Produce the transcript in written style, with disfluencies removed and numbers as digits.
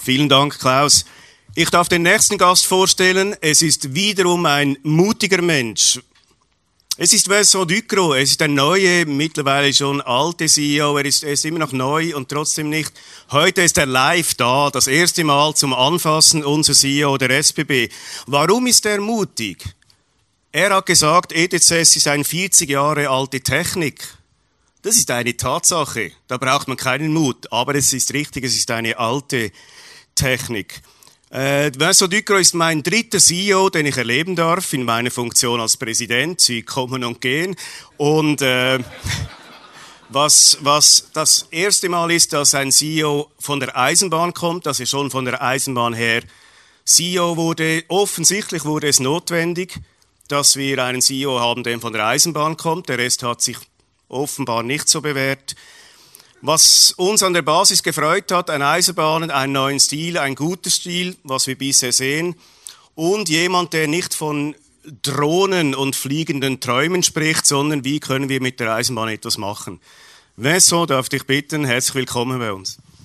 Vielen Dank, Klaus. Ich darf den nächsten Gast vorstellen. Es ist wiederum ein mutiger Mensch. Es ist Vincent Ducrot. Es ist ein neuer, mittlerweile schon alte CEO. Er ist immer noch neu und trotzdem nicht. Heute ist er live da, das erste Mal zum Anfassen, unser CEO der SBB. Warum ist er mutig? Er hat gesagt, EDCS ist eine 40 Jahre alte Technik. Das ist eine Tatsache. Da braucht man keinen Mut. Aber es ist richtig, es ist eine alte Technik. Vincent Ducrot ist mein dritter CEO, den ich erleben darf, in meiner Funktion als Präsident. Sie kommen und gehen. Und was das erste Mal ist, dass ein CEO von der Eisenbahn kommt, dass er schon von der Eisenbahn her CEO wurde. Offensichtlich wurde es notwendig, dass wir einen CEO haben, der von der Eisenbahn kommt. Der Rest hat sich offenbar nicht so bewährt. Was uns an der Basis gefreut hat, ein Eisenbahnen, einen neuen Stil, ein guter Stil, was wir bisher sehen. Und jemand, der nicht von Drohnen und fliegenden Träumen spricht, sondern wie können wir mit der Eisenbahn etwas machen. Vincent, darf dich bitten, herzlich willkommen bei uns.